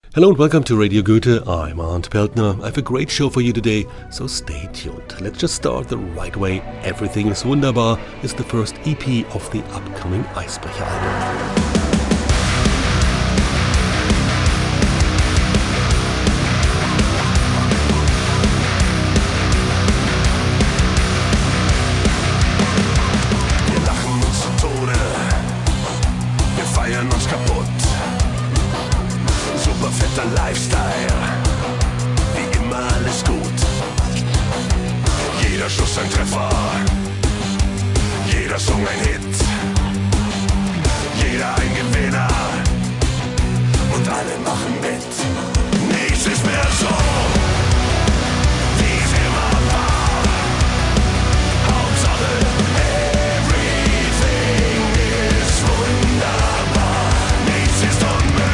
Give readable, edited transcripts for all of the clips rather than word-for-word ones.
Hello and welcome to Radio Goethe. I'm Arndt Peltner. I have a great show for you today, so stay tuned. Let's just start the right way. Everything is Wunderbar is the first EP of the upcoming Eisbrecher album. Lifestyle, wie immer alles gut. Jeder Schuss ein Treffer, jeder Song ein Hit, jeder ein Gewinner und alle machen mit. Nichts ist mehr so, wie es immer war. Hauptsache, everything ist wunderbar. Nichts ist unmöglich.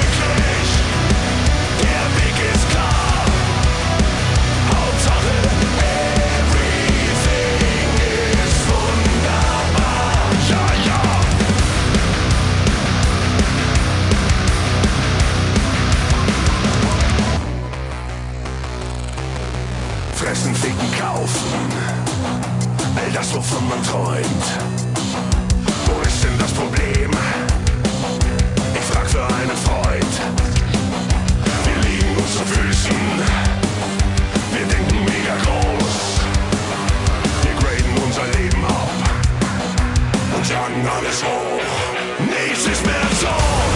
Fressen, ficken, kaufen, all das, wovon man träumt. Wo ist denn das Problem? Ich frag für einen Freund. Wir liegen uns zu Füßen, wir denken mega groß. Wir graden unser Leben ab und jagen alles hoch. Nichts ist mehr so.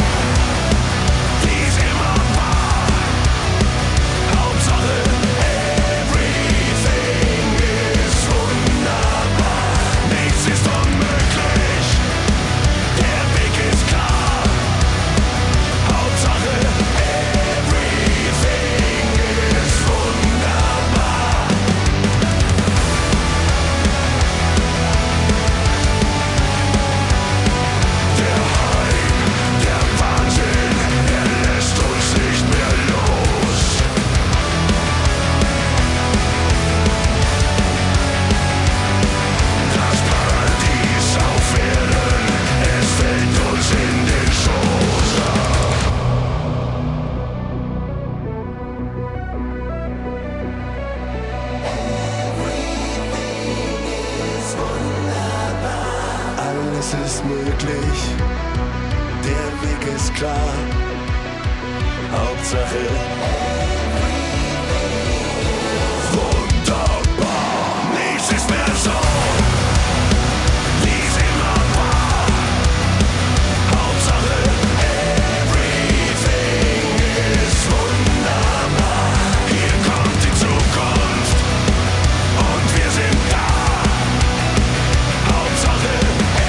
Es ist möglich, der Weg ist klar. Hauptsache wunderbar. Nichts ist mehr so, wie es immer war. Hauptsache everything ist wunderbar. Hier kommt die Zukunft und wir sind da. Hauptsache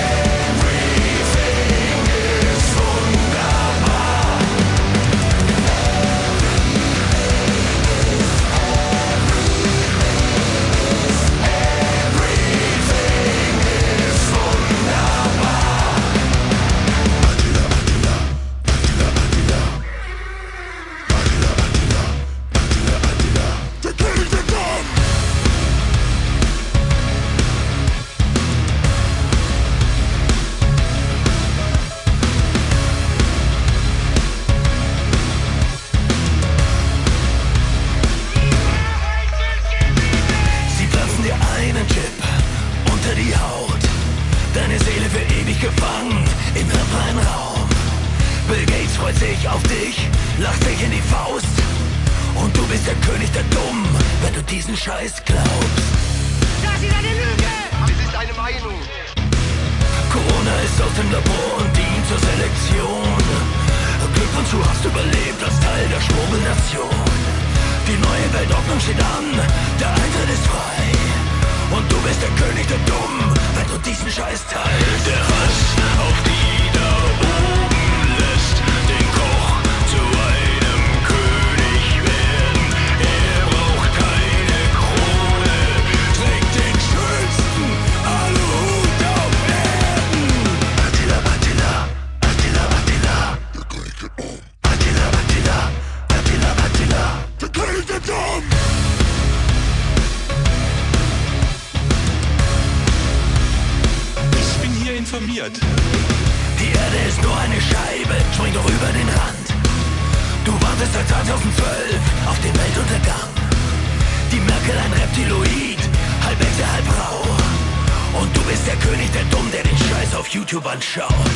auf dich, lacht sich in die Faust. Und du bist der König der Dummen, wenn du diesen Scheiß glaubst. Das ist eine Lüge! Es ist eine Meinung. Corona ist aus dem Labor und dient zur Selektion. Glückwunsch, du hast überlebt als Teil der Schwurbelnation. Die neue Weltordnung steht an, der Eintritt ist frei. Und du bist der König der Dummen, wenn du diesen Scheiß teilst. Der Hass auf die da oben lässt den Koch zu einem König werden. Er braucht keine Krone, trägt den schönsten Aluhut auf Erden. Attila, Attila, Attila, Attila, der König der Dummen. Attila, Attila, Attila, Attila, der König der Dummen. Informiert. Die Erde ist nur eine 2012 auf den Weltuntergang. Die Merkel ein Reptiloid, halb Echse, halb Rau. Und du bist der König der Dumm, der den Scheiß auf YouTube anschaut.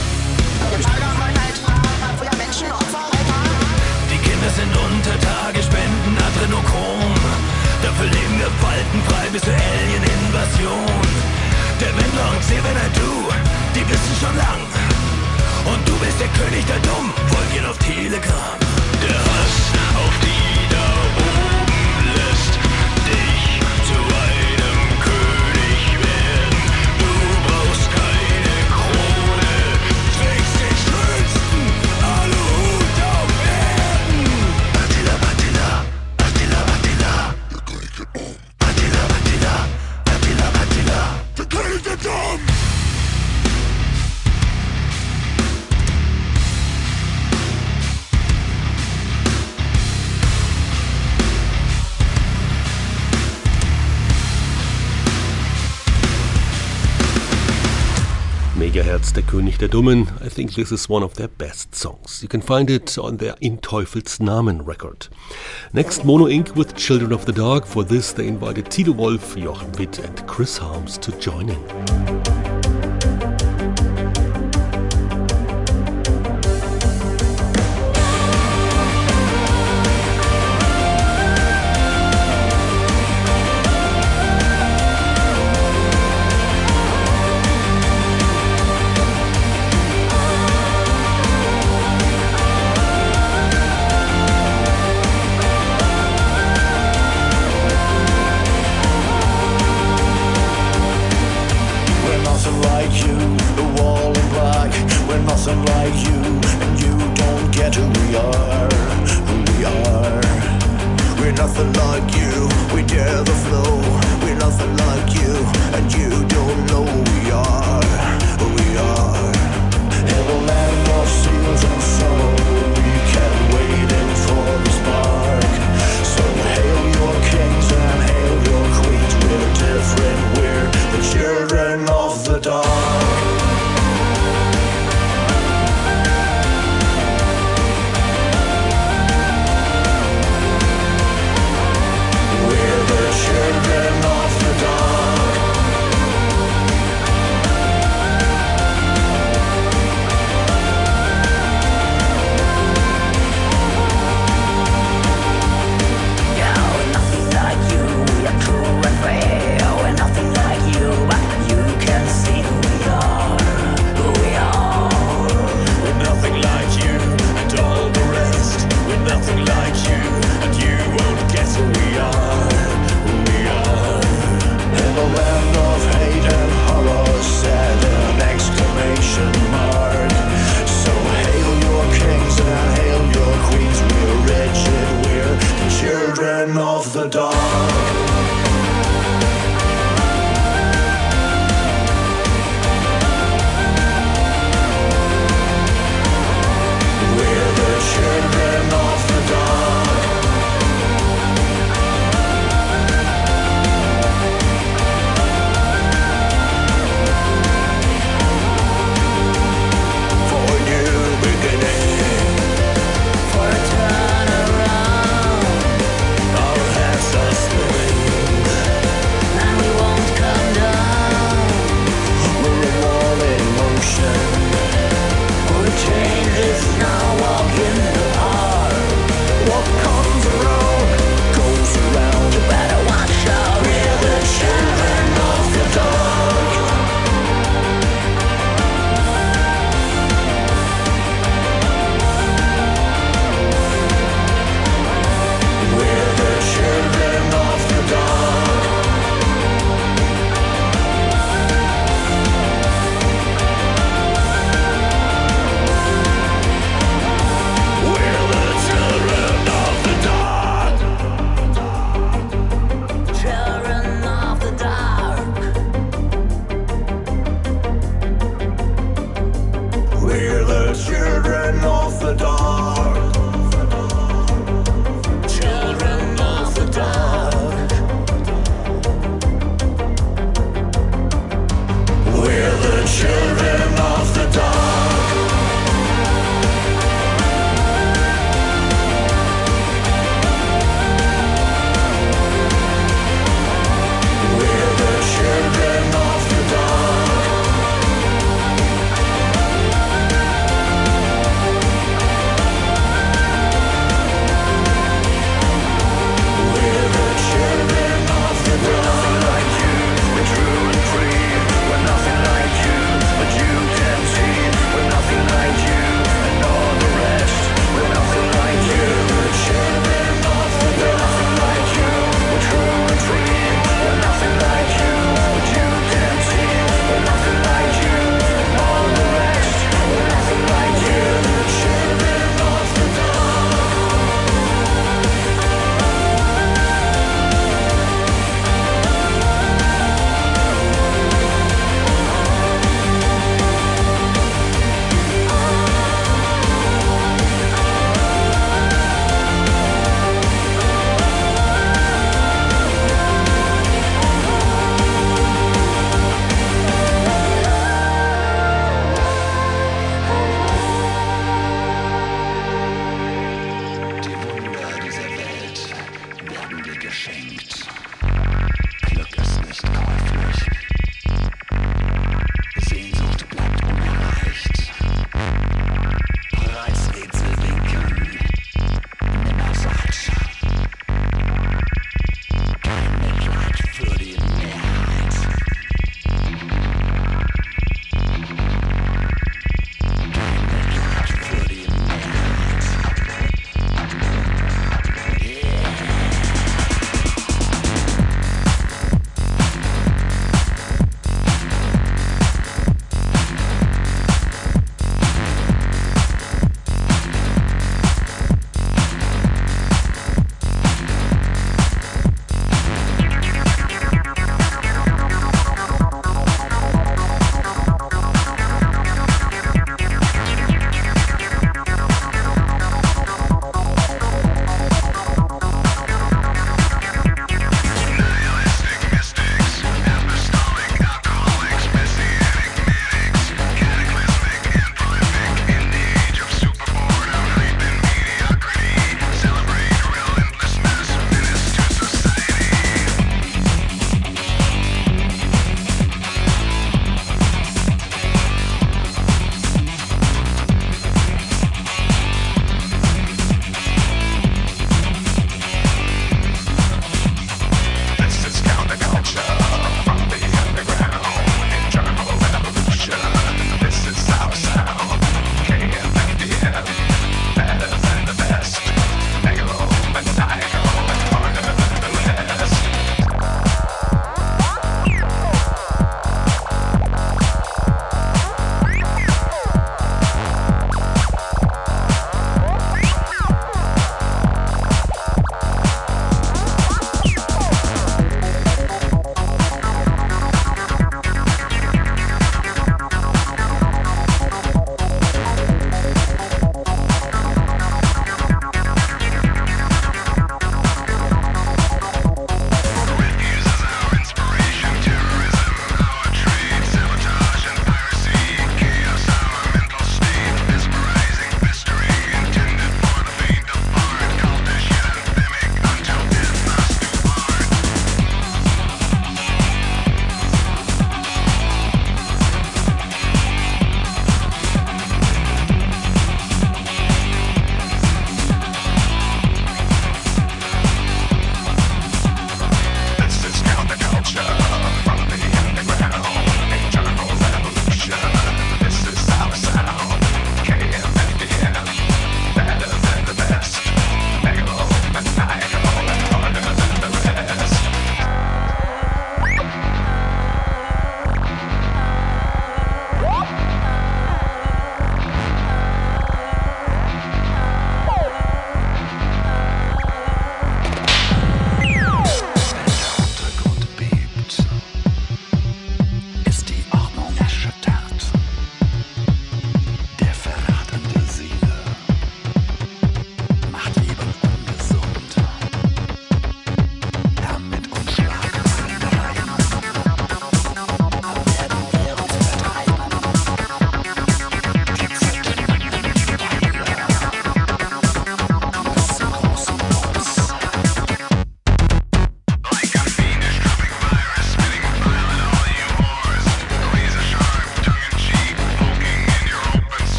Die Kinder sind unter Tage, spenden Adrenochrom. Dafür leben wir faltenfrei bis zur Alien-Invasion. Der Wendler und Xavier Du, die wissen schon lang. Und du bist der König der Dumm, folg ihn auf Telegram. Der Hass auf die da oben lässt dich zu einem König werden. Du brauchst keine Krone, trägst den schönsten Aluhut auf Erden. Attila, Attila, Attila, Attila. Attila, Attila, Attila, Attila. Der König der Dumm. Megahertz, der König der Dummen. I think this is one of their best songs. You can find it on their In Teufels Namen record. Next, Mono Inc. with Children of the Dark. For this, they invited Tito Wolf, Joachim Witt and Chris Harms to join in. Our heads are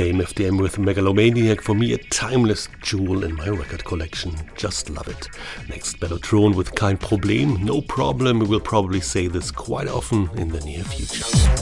Flame FDM with Megalomaniac, for me a timeless jewel in my record collection. Just love it. Next, Bellotron with Kein Problem. No problem, we will probably say this quite often in the near future.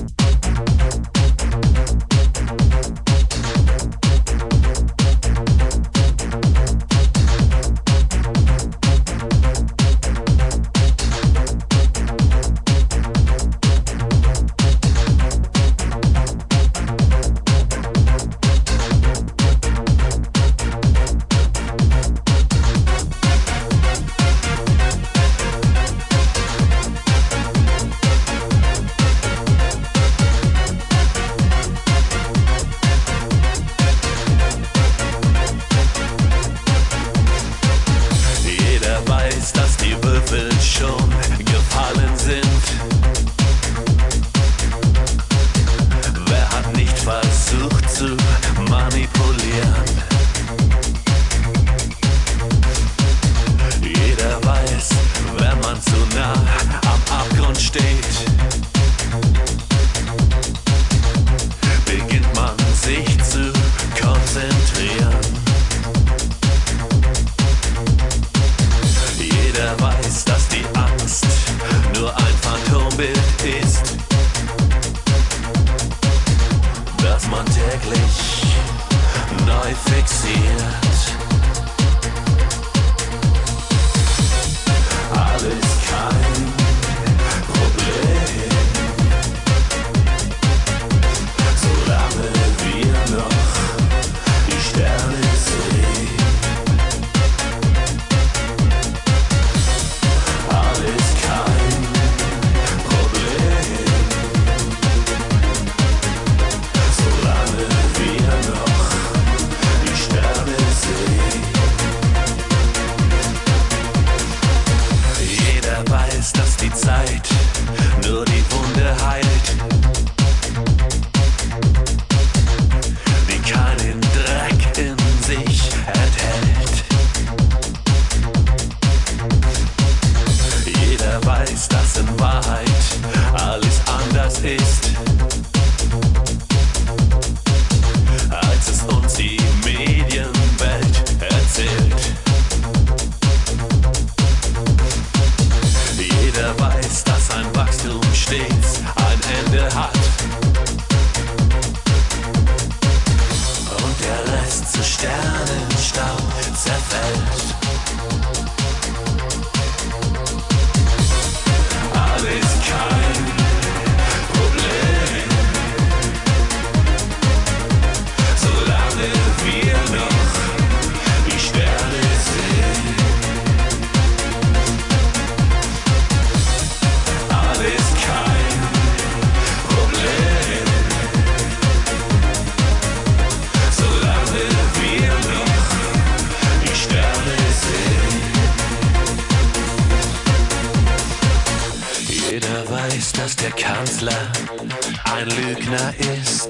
Ein Lügner ist.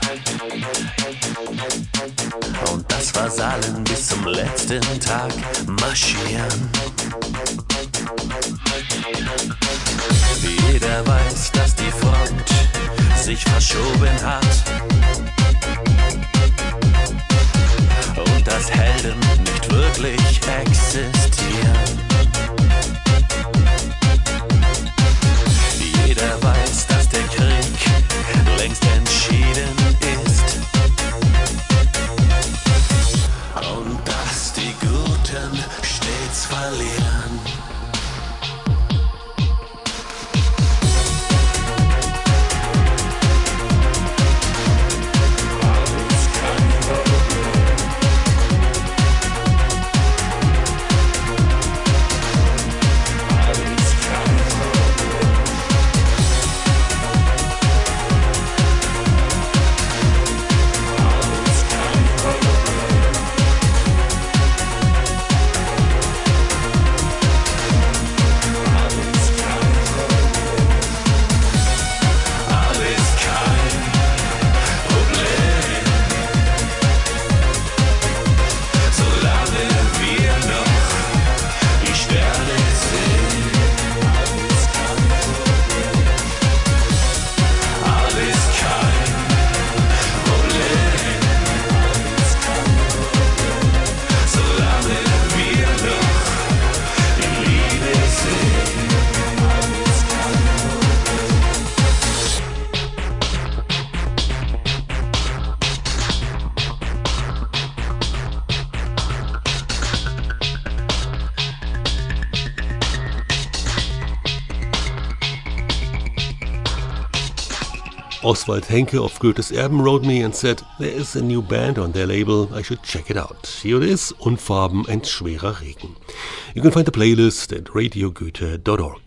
Und das Vasallen bis zum letzten Tag marschieren. Jeder weiß, dass die Front sich verschoben hat und dass Helden nicht wirklich existieren. Jeder weiß, dass der Krieg längst entschieden ist und dass die Guten stets verlieren. Oswald Henke of Goethe's Erben wrote me and said there is a new band on their label, I should check it out. Here it is, Unfarben and Schwerer Regen. You can find the playlist at radiogoethe.org.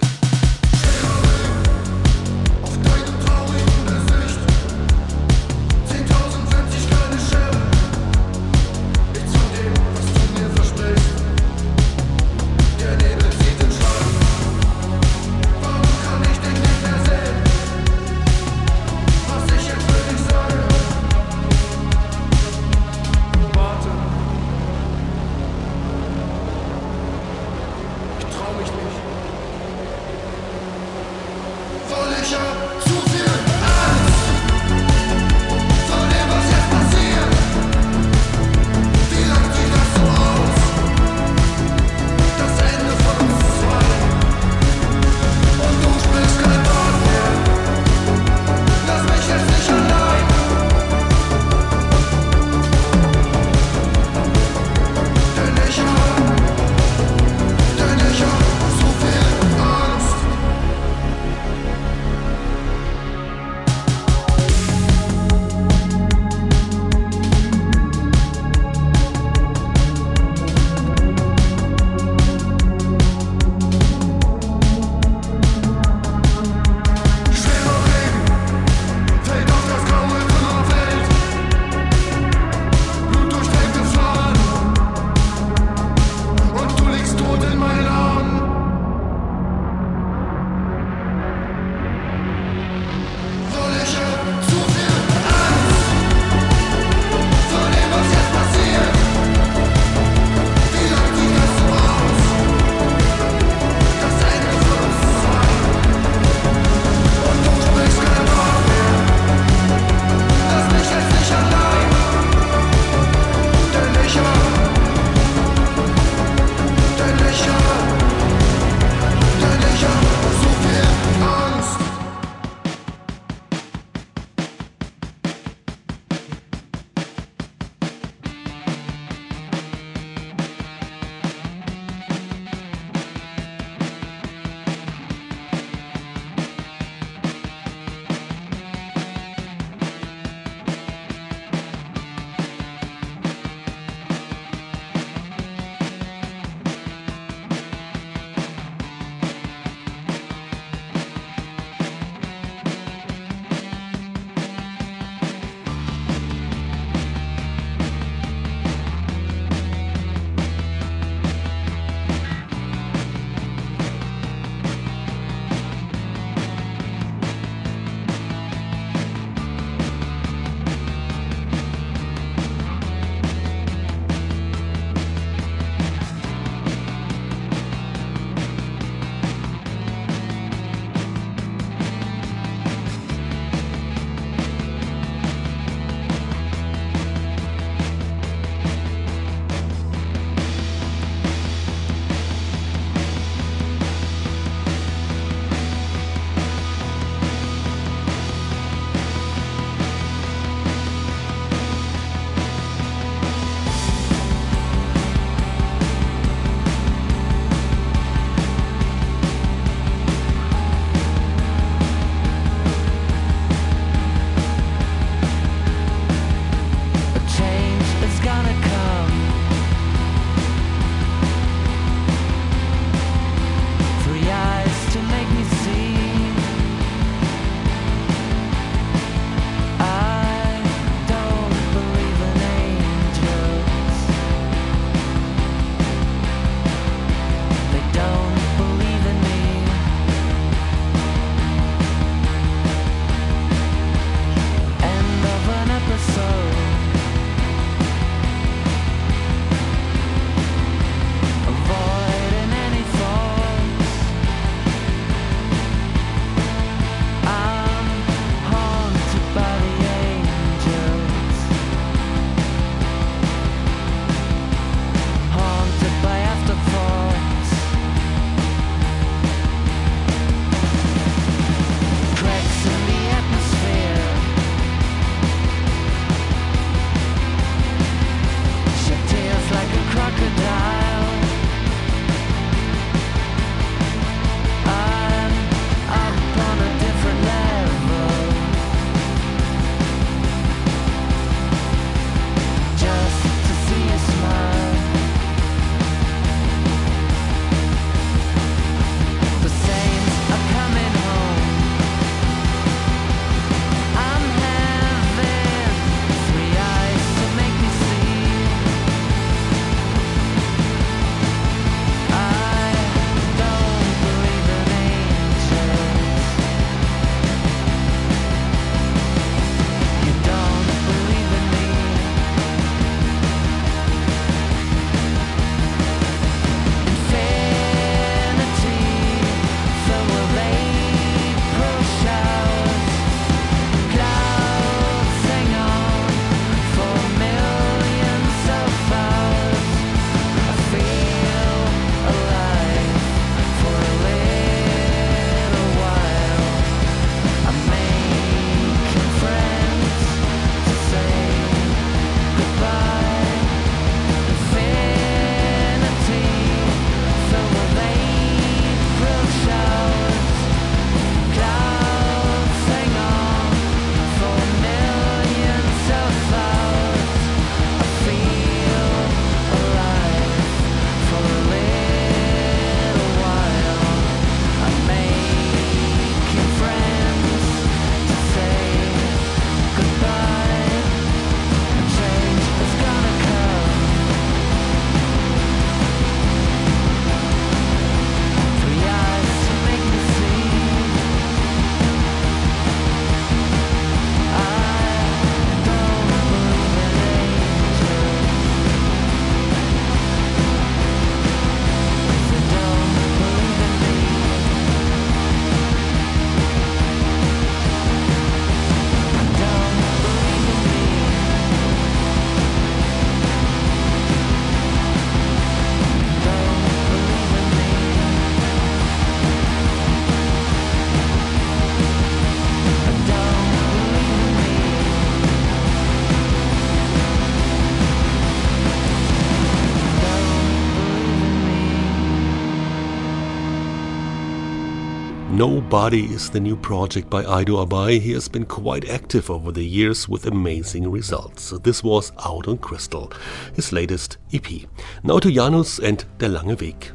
Nobody is the new project by Aido Abai. He has been quite active over the years with amazing results. This was out on Crystal, his latest EP. Now to Janus and Der lange Weg.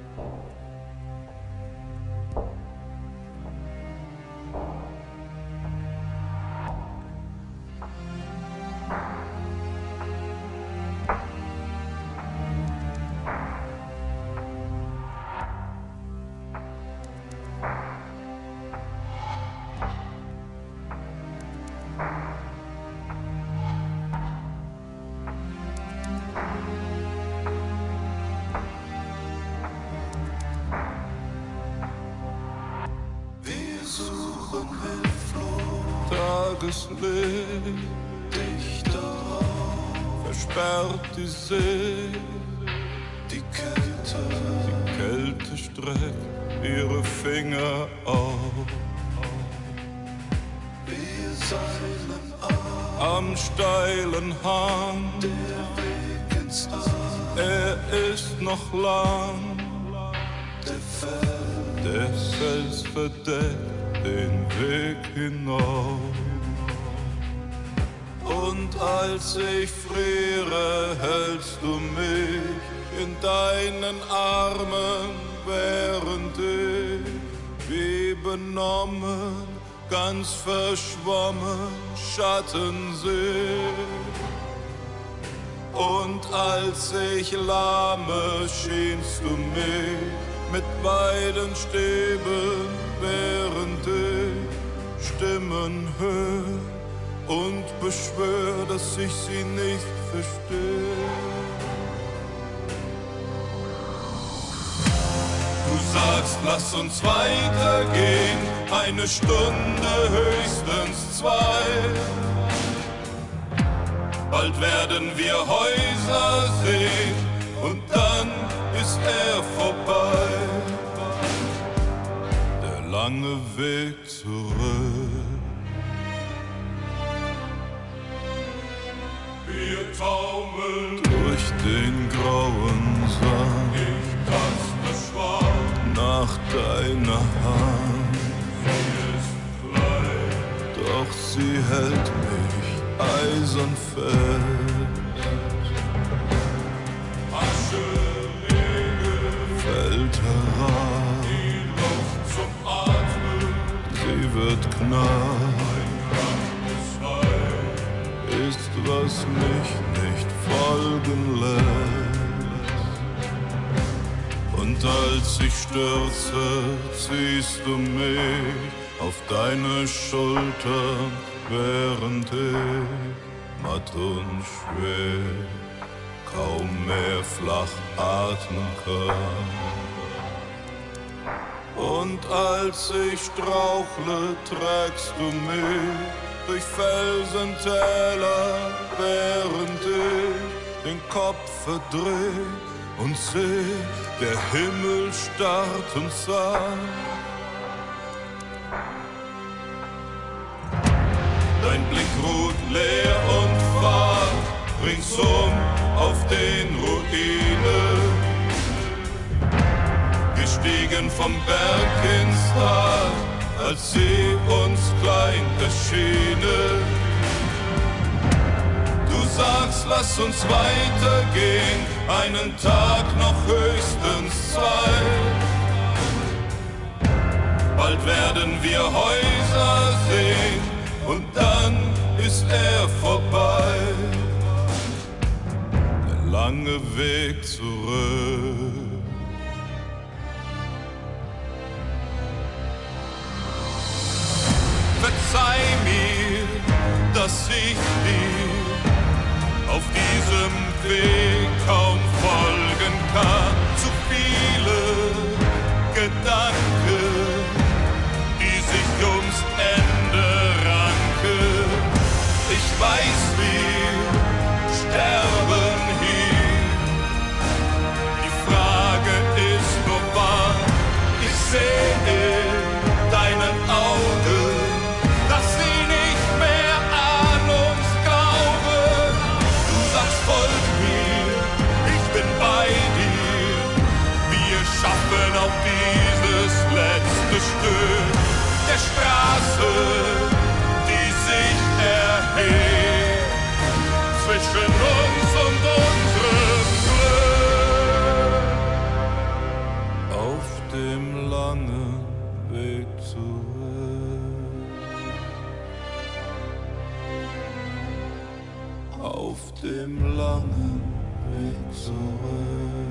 Tageslicht, dichter versperrt die See, die Kälte streckt ihre Finger auf. Wir seilen am steilen Hang, der Weg ins All, er ist noch lang, der Fels verdeckt den Weg hinauf. Und als ich friere, hältst du mich in deinen Armen, während ich wie benommen, ganz verschwommen Schatten seh. Und als ich lahme, schienst du mich mit beiden Stäben, während ich Stimmen hör und beschwör, dass ich sie nicht versteh. Du sagst, lass uns weitergehen, eine Stunde, höchstens zwei. Bald werden wir Häuser sehen und dann ist er vorbei. Der lange Weg zurück. Wir taumeln durch den grauen Sand. Ich taste schwach nach deiner Hand. Sie ist klein, doch sie hält mich eisern fest. Asche, Regen fällt herab, die Luft zum Atmen, sie wird knapp. Ist, was mich nicht folgen lässt. Und als ich stürze, ziehst du mich auf deine Schultern, während ich matt und schwer kaum mehr flach atmen kann. Und als ich strauchle, trägst du mich durch Felsentäler, während ich den Kopf verdreh und seh, der Himmel starrt und sanft. Dein Blick ruht leer und fahrt ringsum auf den Ruinen, gestiegen vom Berg ins Tal, als sie uns klein erschienen. Du sagst, lass uns weitergehen, einen Tag noch höchstens zwei. Bald werden wir Häuser sehen und dann ist er vorbei. Der lange Weg zurück. Verzeih mir, dass ich dir auf diesem Weg kaum folgen kann. Zu viele Gedanken, die sich ums Ende ranken. Ich weiß, wir sterben hier. Die Frage ist nur wann. Ich sehe in deinen Augen, dass sie nicht mehr an uns glauben. Du sagst, folg mir. dem langen Weg zurück.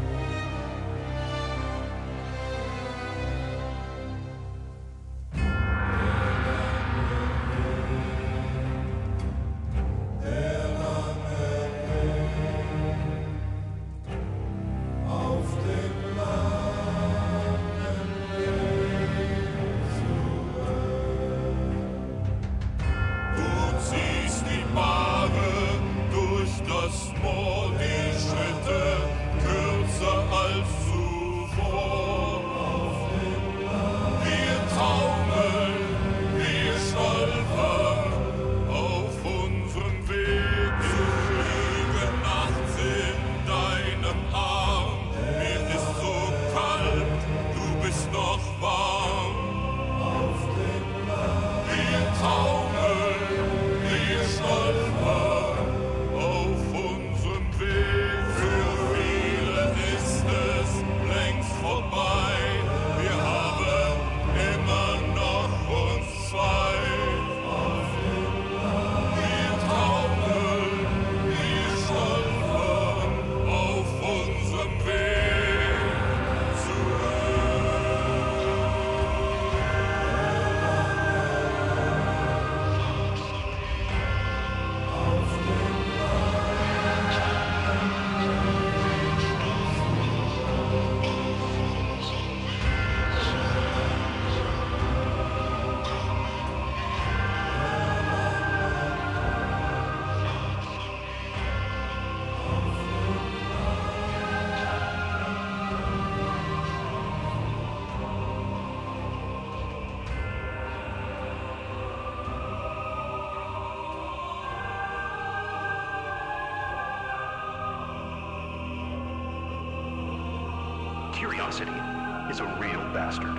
Curiosity is a real bastard.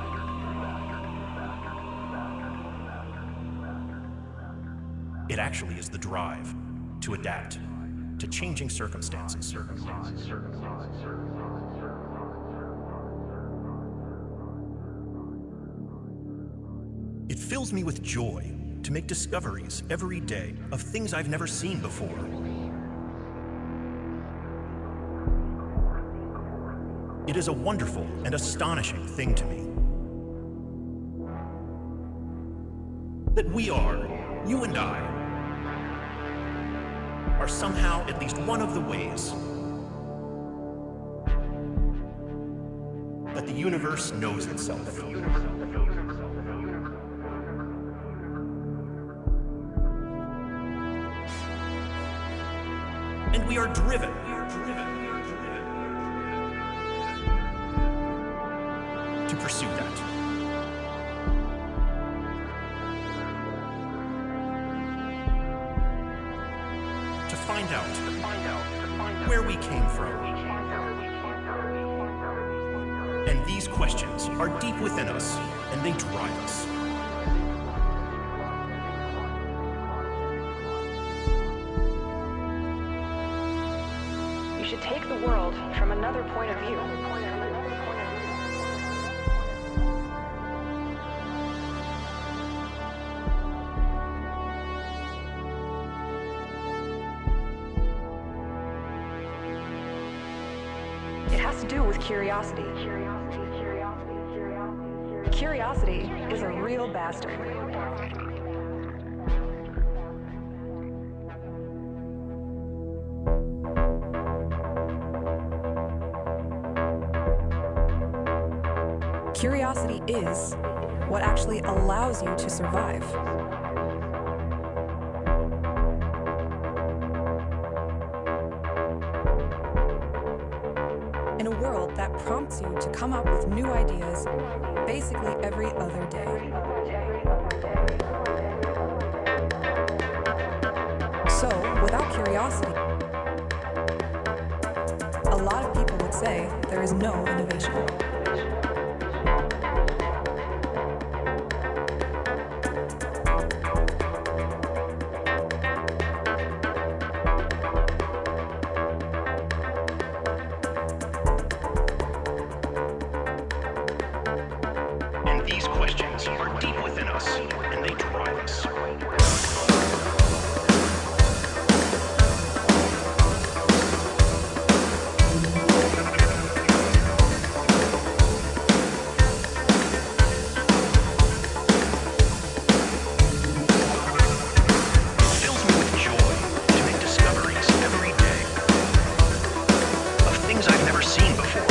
It actually is the drive to adapt to changing circumstances. It fills me with joy to make discoveries every day of things I've never seen before. It is a wonderful and astonishing thing to me that we are, you and I, are somehow at least one of the ways that the universe knows itself. And we are driven to pursue that. To find out where we came from. And these questions are deep within us, and they drive us. You should take the world from another point of view. It has to do with curiosity. Curiosity is a real bastard. Curiosity is what actually allows you to survive. In a world that prompts you to come up with new ideas basically every other day. So, without curiosity, a lot of people would say there is no innovation. These questions are deep within us, and they drive us. things I've never seen before.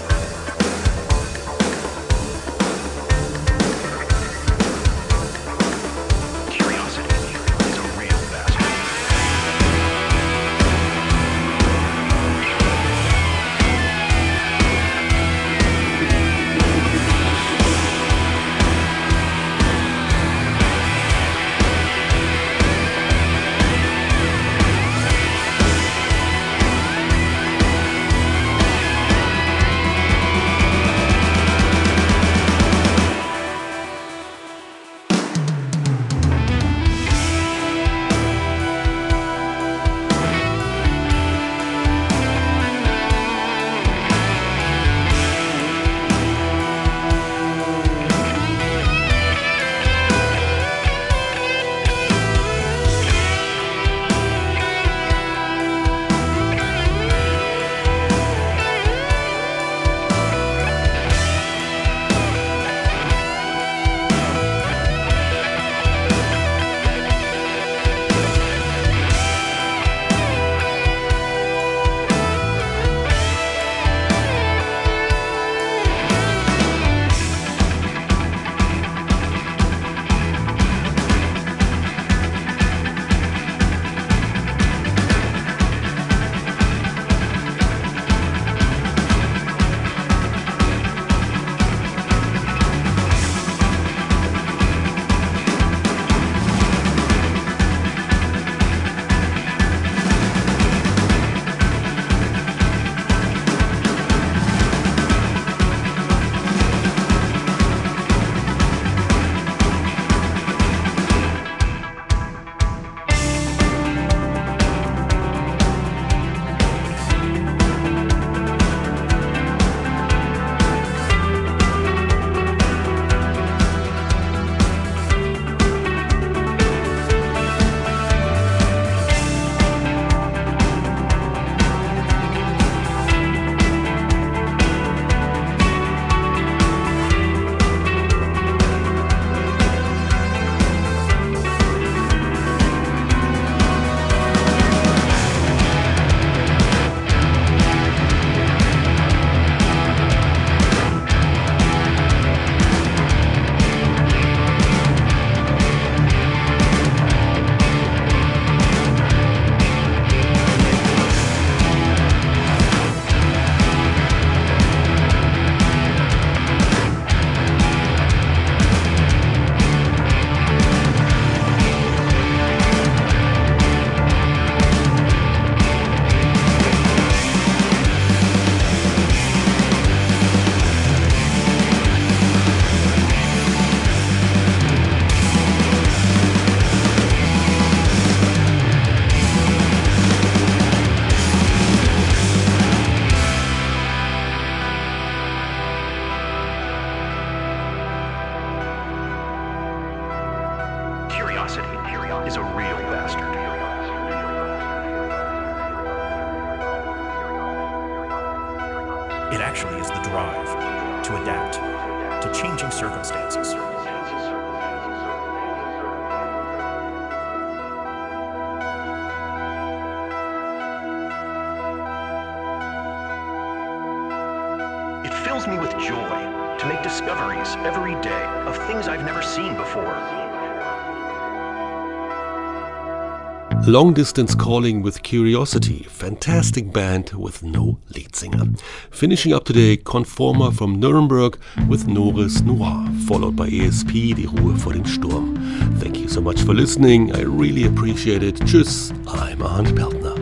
is a real bastard. It actually is the drive to adapt to changing circumstances. It fills me with joy to make discoveries every day of things I've never seen before. Long Distance Calling with Curiosity, fantastic band with no lead singer. Finishing up today, Conformer from Nuremberg with Norris Noir, followed by ESP, Die Ruhe vor dem Sturm. Thank you so much for listening, I really appreciate it. Tschüss, I'm Arndt Peltner.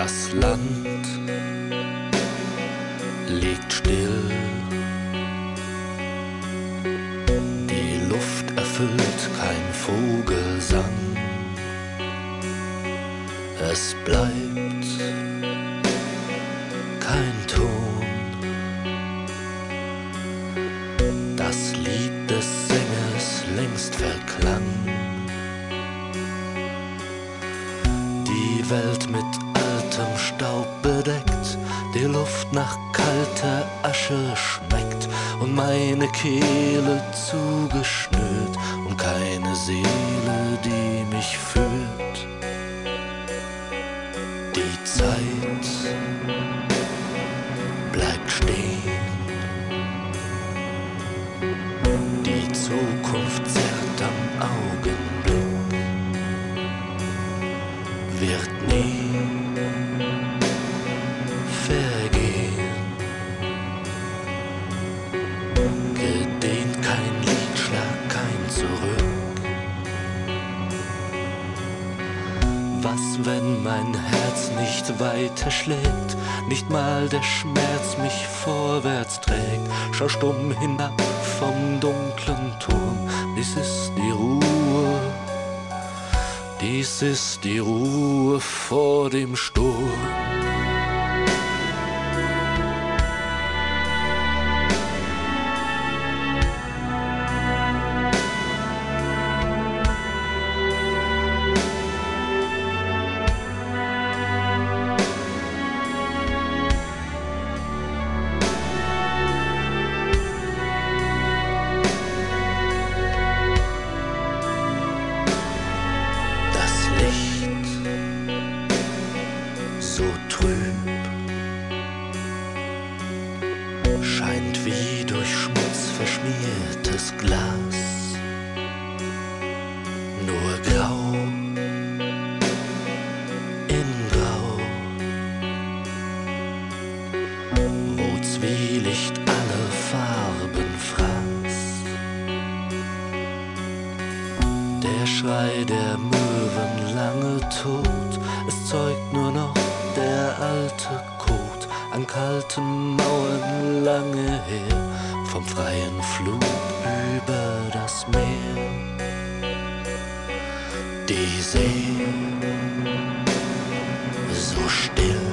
Das Land liegt still, die Luft erfüllt kein Vogelsang. Es bleibt kein Ton, das Lied des Sängers längst verklang. Die Welt mit altem Staub bedeckt, die Luft nach kalter Asche schmeckt und meine Kehle zugeschnürt und keine Seele, die mich führt. Die Zeit bleibt stehen, die Zukunft zerrt am Augenblick, wird nie vergehen. Gedehnt kein Liedschlag, kein Zurück. Was, wenn mein Herz nicht weiter schlägt, nicht mal der Schmerz mich vorwärts trägt? Schau stumm hinab vom dunklen Turm, dies ist die Ruhe. Dies ist die Ruhe vor dem Sturm. So trüb, scheint wie durch Schmutz verschmiertes Glas, nur grau in grau, wo Zwielicht alle Farben fraß. Der Schrei der Möwen lange tot, es zeugt nur noch der alte Kot an kalten Mauern lange her, vom freien Flug über das Meer. Die See so still,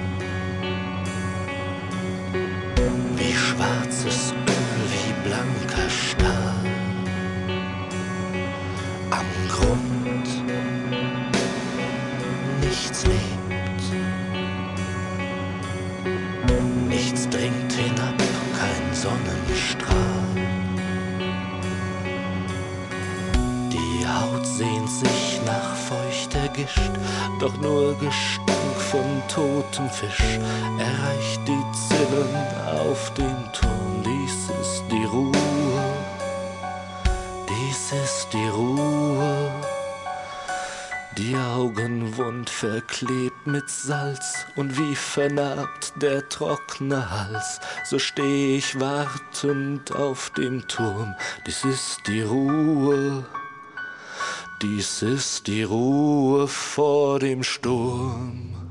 wie schwarzes Öl, wie blanker Stahl. Am Grund nichts lebt, nichts dringt hinab, kein Sonnenstrahl. Die Haut sehnt sich nach feuchter Gischt, doch nur Gestank von totem Fisch erreicht die Zinnen auf dem Turm. Dies ist die Ruhe, dies ist die Ruhe. Die Augen wund verklebt mit Salz und wie vernarbt der trockene Hals. So steh ich wartend auf dem Turm. Dies ist die Ruhe, dies ist die Ruhe vor dem Sturm.